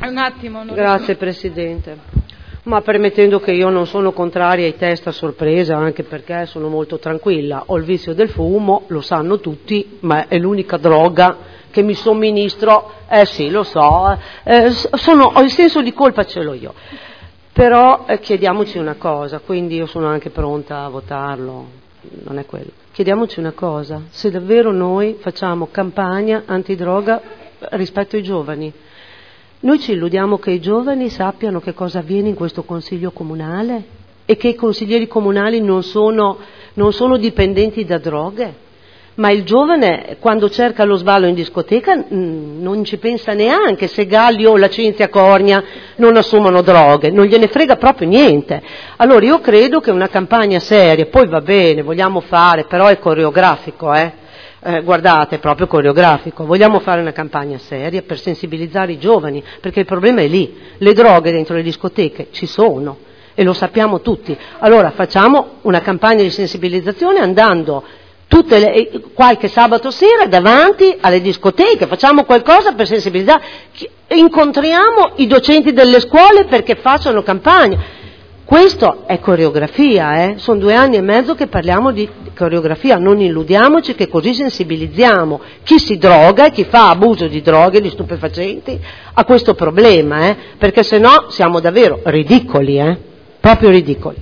Un attimo. Grazie Presidente. Ma permettendo che io non sono contraria ai test a sorpresa, anche perché sono molto tranquilla, ho il vizio del fumo, lo sanno tutti, ma è l'unica droga che mi somministro, sì lo so, ho il senso di colpa, ce l'ho io. Però chiediamoci una cosa, quindi io sono anche pronta a votarlo, non è quello. Chiediamoci una cosa, se davvero noi facciamo campagna antidroga rispetto ai giovani, noi ci illudiamo che i giovani sappiano che cosa avviene in questo consiglio comunale e che i consiglieri comunali non sono dipendenti da droghe? Ma il giovane quando cerca lo sballo in discoteca non ci pensa neanche se Galli o la Cinzia Cornia non assumono droghe, non gliene frega proprio niente. Allora io credo che una campagna seria, poi va bene, vogliamo fare, però è coreografico, guardate, è proprio coreografico, vogliamo fare una campagna seria per sensibilizzare i giovani, perché il problema è lì, le droghe dentro le discoteche ci sono e lo sappiamo tutti. Allora facciamo una campagna di sensibilizzazione andando qualche sabato sera davanti alle discoteche, facciamo qualcosa per sensibilizzare, incontriamo i docenti delle scuole perché facciano campagna. Questo è coreografia, sono 2 anni e mezzo che parliamo di coreografia, non illudiamoci che così sensibilizziamo chi si droga e chi fa abuso di droghe, di stupefacenti, a questo problema, perché sennò siamo davvero ridicoli, proprio ridicoli.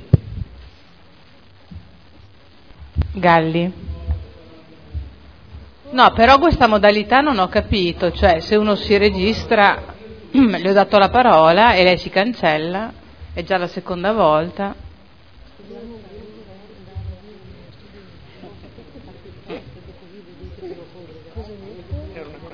Galli. No, però questa modalità non ho capito, cioè se uno si registra, le ho dato la parola e lei si cancella, è già la seconda volta.